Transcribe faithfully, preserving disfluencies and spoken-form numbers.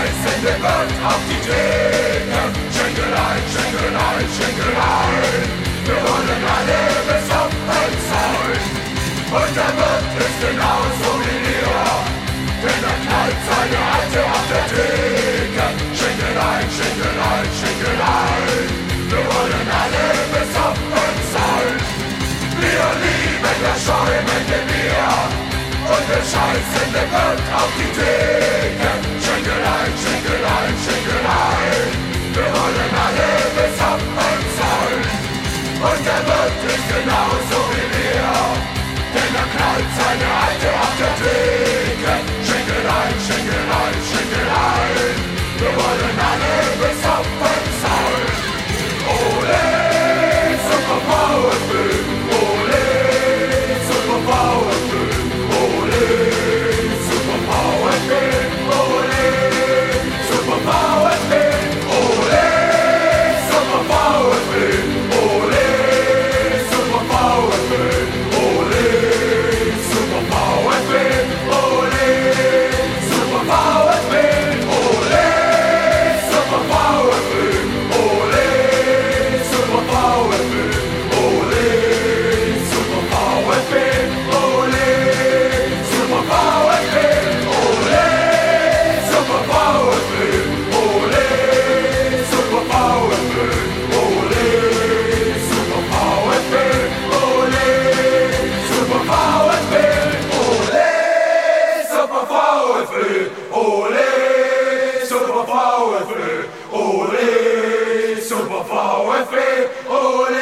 Scheißende wird auf die Theke. Schenkelein, Schenkelein, Schenkelein. Wir wollen alle besoffen sein. Und der Wirt ist genauso wie wir, denn er knallt seine Alte auf der Theke. Schenkelein, Schenkelein, Schenkelein. Wir wollen alle besoffen sein. Wir lieben das schäumende Bier und wir scheißen den Wirt auf die Theke. Schenkelein, Schenkelein, Schenkelein. Wir wollen alle besoffen sein. Und der Wirt ist genauso wie wir, denn er knallt seine Alte auf der Theke. Schenkelein, Schenkelein, Schenkelein. Wir wollen alle besoffen sein. Ole, Super VfB. Ole, Super VfB. Ole, Super VfB. Ole, Super VfB. Ole, Super VfB. Ole, Super VfB. Ole, Super VfB. Ole, Super VfB. Ole, Super VfB. Ole, Super VfB. Ole, Super VfB. Ole, Super VfB. Ole, Super VfB. Ole, Super VfB. Ole, Super VfB. Ole, Super VfB. Ole, Super VfB. Ole, Super VfB. Ole, Super VfB. Ole,